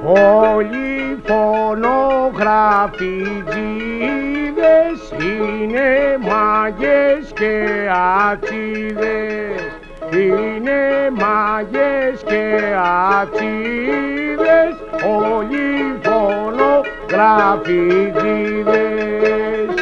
Όλοι φωνογραφιτζίδες είναι μάγες και ατσίδες. Είναι μάγες και ατσίδες, όλοι φωνογραφιτζίδες.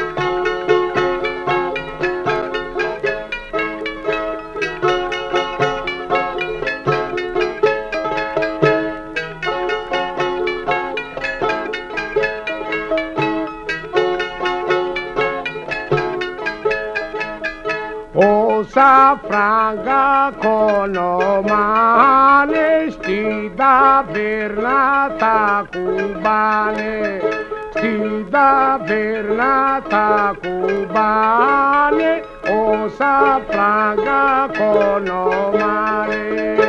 Όσα φράγκα κονομάνε, στην ταβέρνα τα κουμπάνε. Στην ταβέρνα τα κουμπάνε, όσα φράγκα κονομάνε.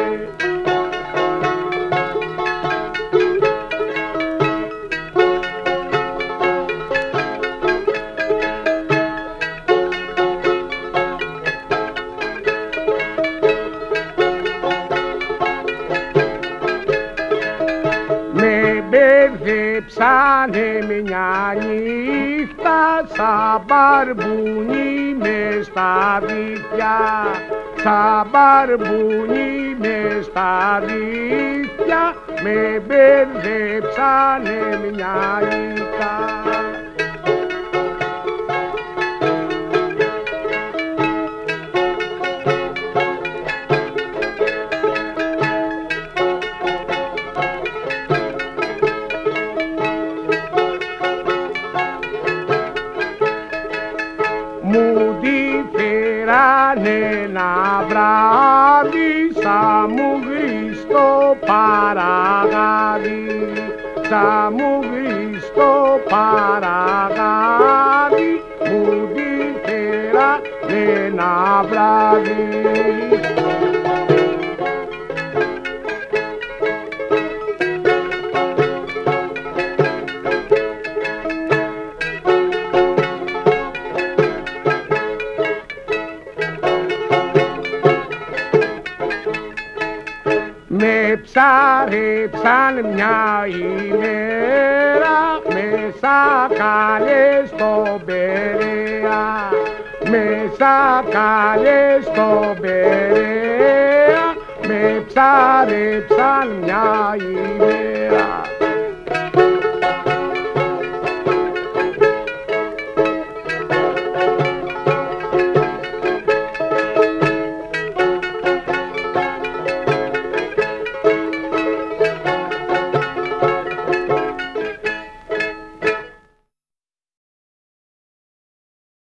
Με μπερδέψανε μια νύχτα σαν μπαρμπούνι μες στα δίχτυα. Σαν μπαρμπούνι μες στα δίχτυα, με μπερδέψανε μια νύχτα. Μου τη φέρανε ένα βράδυ, σαν μου γρίστο παραγάδι. Σαν μου γρίστο παραγάδι, μου τη φέρανε ένα βράδυ. Με ψάρεψαν μια ημέρα, με σακάλες στον Περαία. Με σακάλες στον Περαία, με ψάρεψαν μια ημέρα.